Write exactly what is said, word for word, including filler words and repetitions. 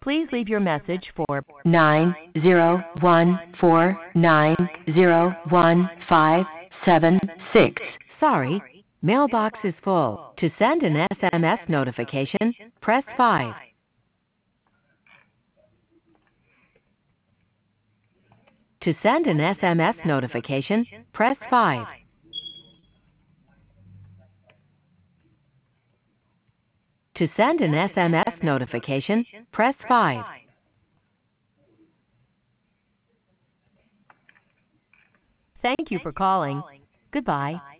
Please leave your message for nine zero one four nine zero one five seven six. Sorry, mailbox is full. To send an S M S notification, press five. To send an S M S notification, press five. To send an S M S notification, press five. Thank you for calling. Goodbye.